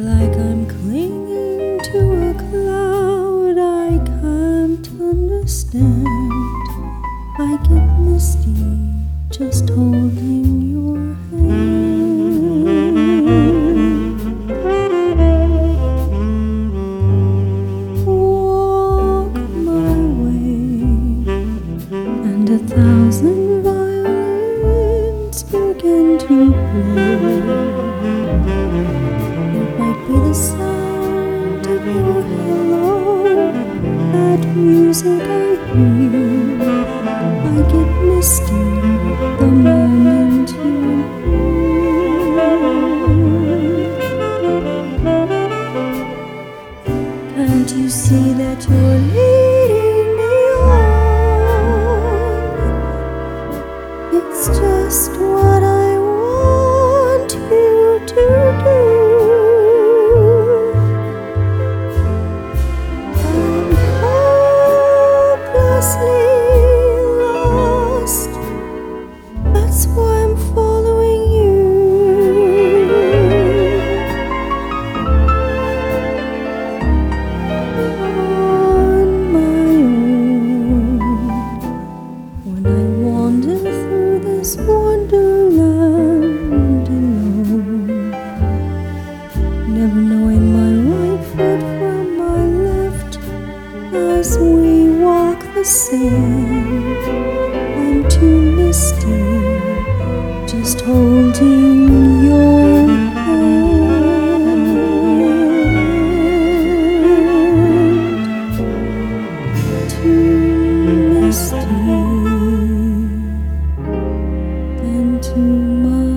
like I'm clinging to a cloud I can't understand. I get misty just holding your hand. Walk my way, and 1,000 violins begin to play. It might be the sound of your hello, that music I hear. I get misty the moment you're here. Can't you see that you're leading me on? It's just what I want you to do. I'm hopelessly lost, that's why I'm following you. On my own, when I wander through this wonderland alone, never knowing my right foot from my left as we walk the sand. I'm too misty just holding your hand. Too misty and too much